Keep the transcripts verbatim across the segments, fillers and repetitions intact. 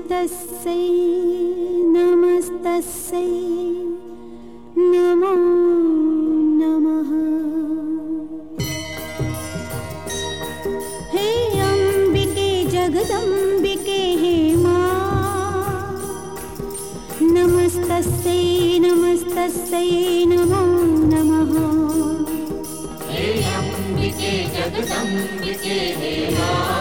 नमस्तस्यै नमस्तस्यै नमो नमः। हे अम्बिके जगदम्बिके हे मां, नमस्तस्यै नमस्तस्यै नमो नमः। हे अम्बिके जगदम्बिके हे मां,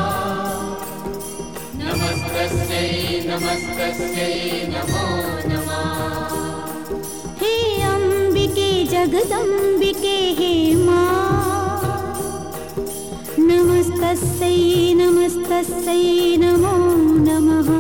नमस्तस्यै नमस्तस्यै नमो नमः। हे अम्बिके जगदम्बिके हे मां, नमस्तस्यै नमस्तस्यै नमो नमः।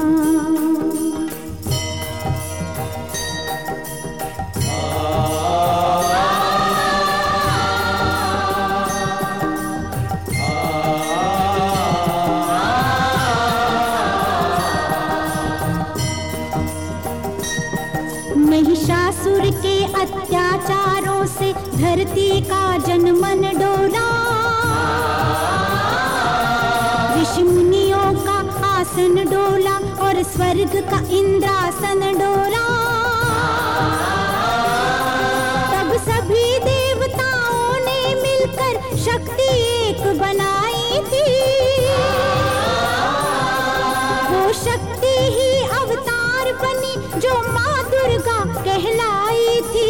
महिषासुर के अत्याचारों से धरती का जनमन डोला, ऋषि मुनियों का आसन डोला और स्वर्ग का इंद्रासन डोला। तब सभी देवताओं ने मिलकर शक्ति एक बनाई थी, वो शक्ति ही अवतार बनी जो माँ दुर्गा कहलाई थी।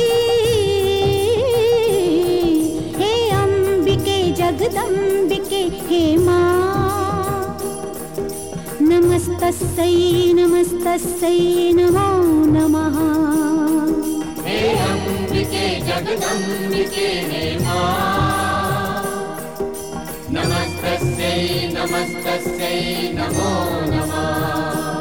हे अम्बिके जगदम्बिके हे मां, नमस्तस्यै नमस्तस्यै नमो नमः। हे अम्बिके जगदम्बिके हे मां, नमस्तस्यै नमस्तस्यै नमो नमः।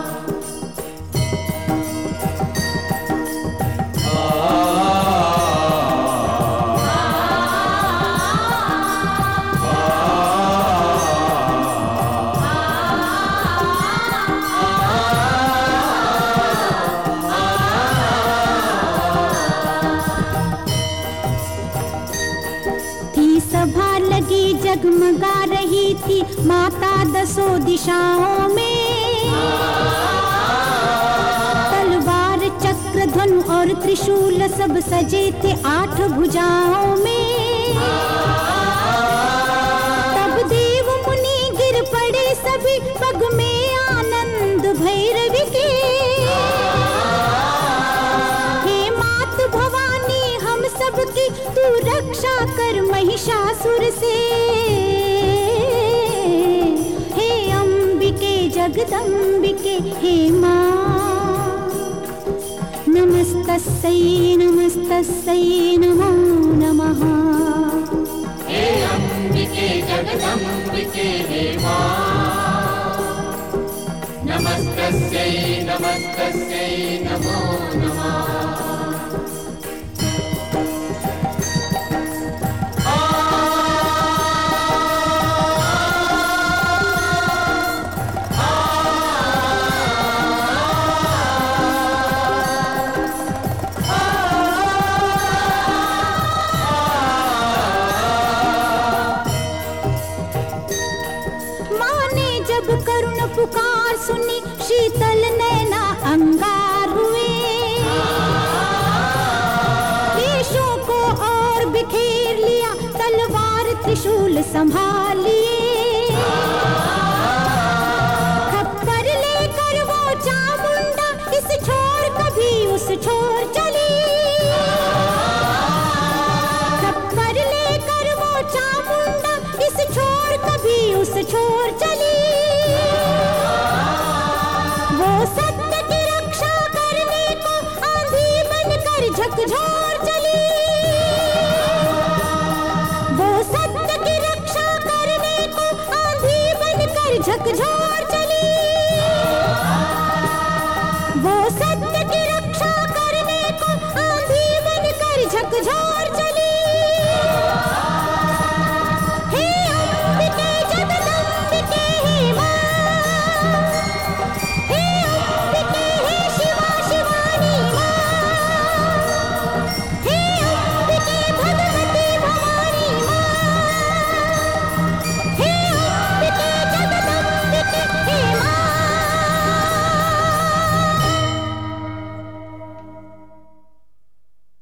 सभा लगी जगमगा रही थी माता दसों दिशाओं में, तलवार चक्र धनु और त्रिशूल सब सजे थे आठ भुजाओं में। तब देव मुनि गिर पड़े सभी पग में आनंद भैरवी के। हे मात भवानी हम सबकी तू रक्षा कर महिषासुर से। हे अम्बिके जगदम्बिके हे मां, नमस्तस्यै नमस्तस्यै नमो नमः। हे अम्बिके जगदम्बिके हे मां, नमस्तस्यै नमस्तस्यै नमो नमः। करुण पुकार सुनी शीतल नैना अंगार हुए, देशों को और बिखेर लिया तलवार त्रिशूल संभाल लिए। खप्पर लेकर वो चामुंडा इस छोर कभी उस छोर चली। खप्पर लेकर वो चामुंडा इस छोर कभी उस छोर चली। सत्य की रक्षा करने को आंधी बनकर झकझोर चली। वो सत्य की रक्षा करने को आंधी बनकर झकझोर